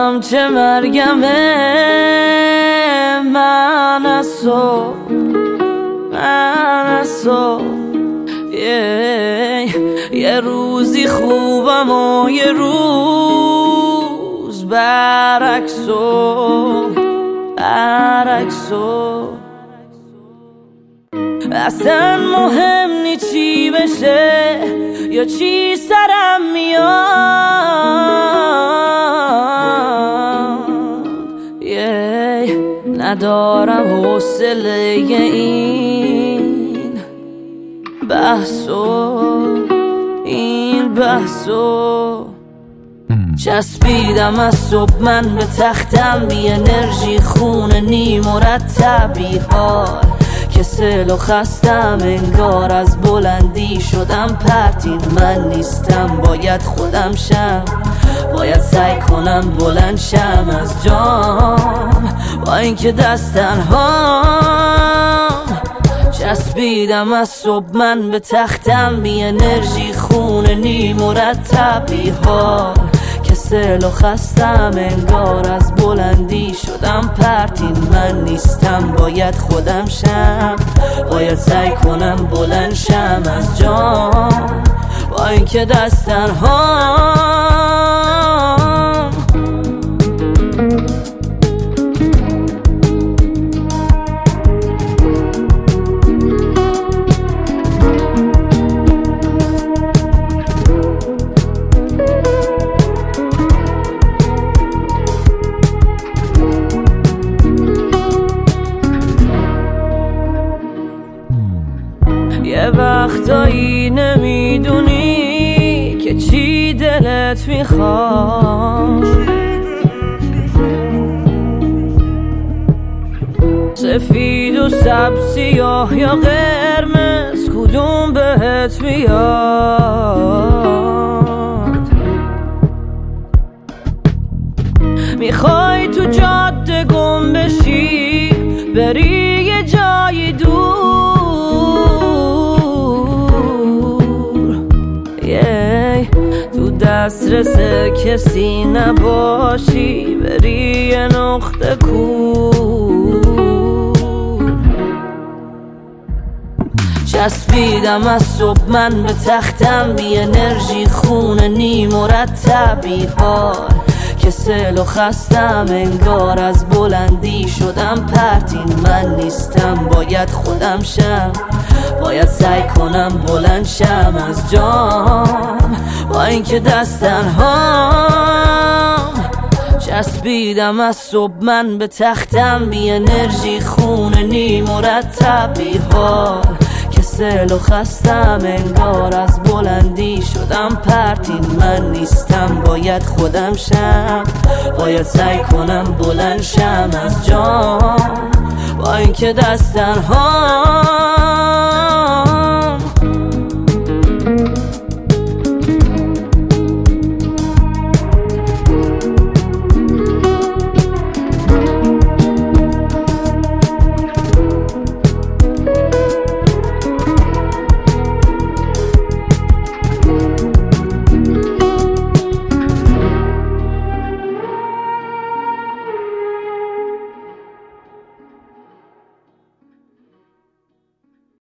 نمیدونم چه مرگمه، من از تو یه روزی خوبم و یه روز برعکسو اصلا مهم نی چی بشه یا چی سرم میاد، ندارم حوصله این بحثو چسبیدم از صبح من به تختم، بی انرژی خونه نی مرتب بی حال، کسل و خستم انگار از بلندی شدم پرتین من نیستم، باید خودم شم، باید سعی کنم بلند شم از جام، با اینکه دست تنهام چسبیدم از صبح من به تختم، بی انرژی خونه نی مرتب بی حال، کسل و خستم انگار از بلندی شدم پرتین من نیستم، باید خودم شم، باید سعی کنم بلند شم از جام، با اینکه دست تنهام. یه وقتایی نمیدونی که چی دلت میخواد، سفید و سبز، سیاه یا قرمز، کدوم بهت میاد؟ میخوای تو جاده گم بشی، بری یه جای دور، تو دسترس کسی نباشی، بری یه نقطه کور. چسبیدم از صبح من به تختم، بی انرژی خونه نی مرتب بی حال، کسل و خستم انگار از بلندی شدم پرتین من نیستم، باید خودم شم، باید سعی کنم بلند شم از جام، با اینکه دست تنهام چسبیدم از صبح من به تختم، بی انرژی خونه نی مرتب بی حال، کسل و خستم انگار از بلندی شدم پرتین من نیستم، باید خودم شم، باید سعی کنم بلند شم از جام، با اینکه دست تنهام.